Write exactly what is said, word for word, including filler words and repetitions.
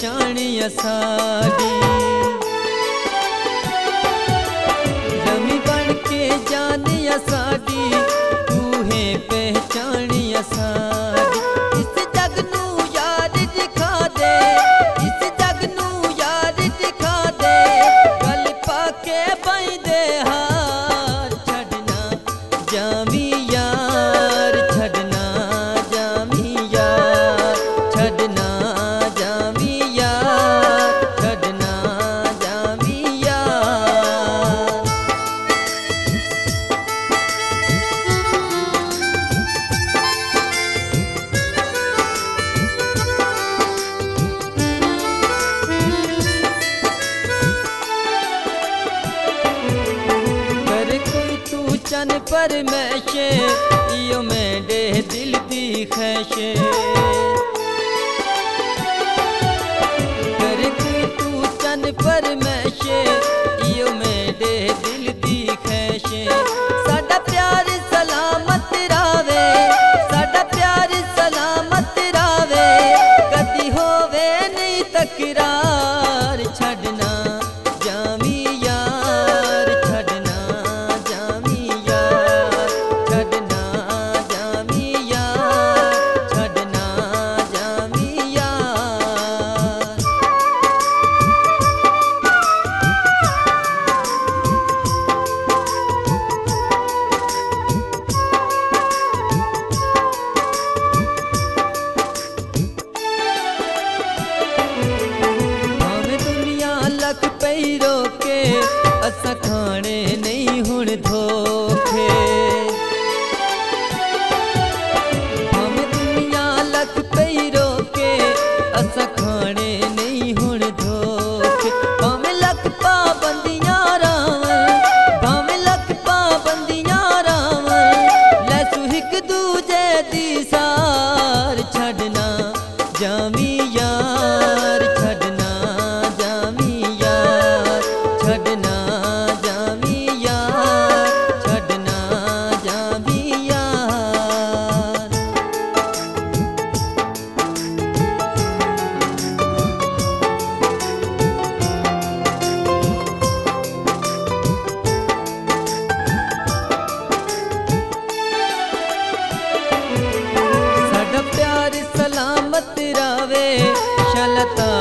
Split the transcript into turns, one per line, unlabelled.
पहचानिया साडी जमी बन के जानिया साडी तू है पहचानिया साडी इस जग नू यार दिखा दे इस जग नू यार दिखा दे गल पाके बंदे हार छड़ना जामी यार छड़ना जामी यार छड़ना जामी यार छड़ना जामी यार। कर कोई तू चन पर मैशे यो मेरे दिल दी ख्वाहिशे कर कोई तू चन पर मैशे यो मेरे दिल दी ख्वाहिशे साडा प्यार सलामत रावे साडा प्यार सलामत रावे कदी होवे नहीं तकरार छड़ना जामी यार छड़ना जामी यार छड़ना जामी यार छड़ना जामी यार। भावें दुनिया लख पई रोके असा खाने नहीं हुण धोखे भावें दुनिया लख पई रोके असा खाने नहीं हुण धोखे भावें लख पाबंदियां रावण भावें लख पाबंदियां रावण लैसू हिक दूजे दी सार छड़ना जामी यार छड़ना जामी यार छड़ना जामी यार छड़ना जामी यार। साडा प्यार सलामत रावे शलता